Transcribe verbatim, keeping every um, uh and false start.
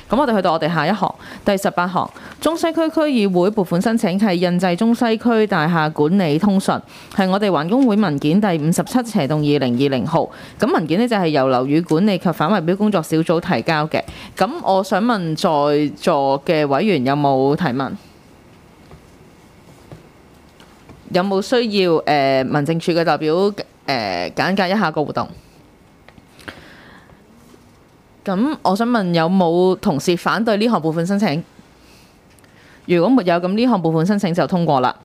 咁我哋去到我哋下一行，第十八行，中西區區議會撥款申請係印製中西區大廈管理通訊，係我哋環工會文件第五十七斜動二零二零號。咁文件呢就係由樓宇管理及反圍標工作小組提交嘅。咁我想問在座嘅委員有冇提問？有冇需要誒、呃、民政處嘅代表誒、呃、簡介一下個活動？咁我想問有冇同事反對呢項撥款申請？如果沒有，咁呢項撥款申請就通過啦。